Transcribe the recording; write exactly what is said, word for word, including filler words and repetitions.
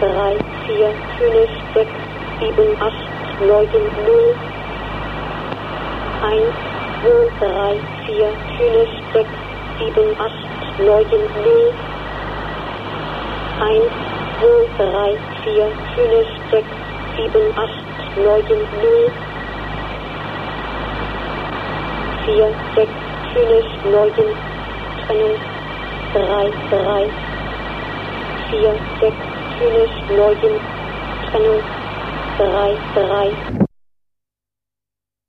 drei, vier, fünf, sechs, sieben, acht, neun, null. eins, zwei, drei, vier, fünf, sechs, sieben, acht, neun, null. eins, zwei, drei, vier, fünf, sechs, sieben, acht, neun, null. vier, sechs, fünf, neun, Trennung. drei, drei, vier, sechs, fünf, neun, Trennung. drei, drei.